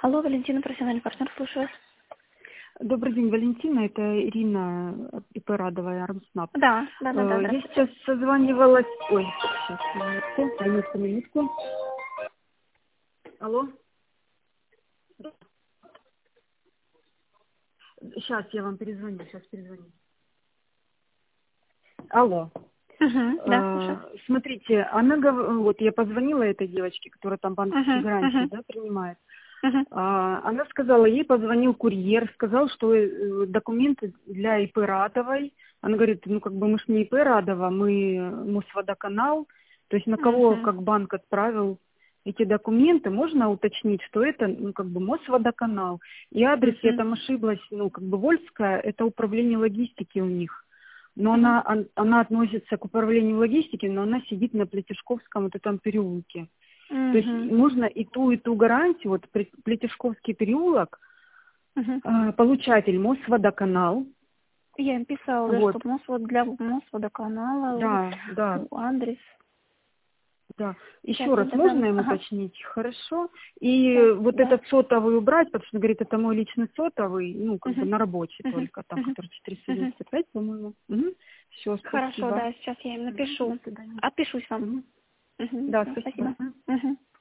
Алло, Валентина, профессиональный партнер, слушаю вас. Добрый день, Валентина. Это Ирина ИП Радовая, Армснаб. Да, Я здравствуйте. сейчас созванивалась... Ой, сейчас, минутку. Алло? Сейчас я вам перезвоню, Алло. Да, слушаю. Смотрите, вот я позвонила этой девочке, которая там банковские гарантии, да, принимает. Она сказала, ей позвонил курьер, сказал, что документы для ИП Радовой. Она говорит, ну как бы мы ж не ИП Радова, мы Мосводоканал. То есть на кого как банк отправил эти документы, можно уточнить, что это, ну как бы Мосводоканал. И адрес, я там ошиблась, ну как бы Вольская, это управление логистики у них. Но она относится к управлению логистики, но она сидит на Плетишковском вот этом переулке. То есть можно и ту гарантию, вот Плетишковский переулок, получатель Мосводоканал. Я им писала, да, Вот. что для Мосводоканала, Да. адрес. Да. Еще Сейчас я раз, можно додам. им уточнить? Хорошо. И Да, вот да. этот сотовый убрать, потому что, говорит, это мой личный сотовый, ну, как бы на рабочий только, там, который 495, по-моему. Все, Хорошо, спасибо. да, сейчас я им напишу. До свидания. Отпишусь вам. Да, Да, спасибо. спасибо.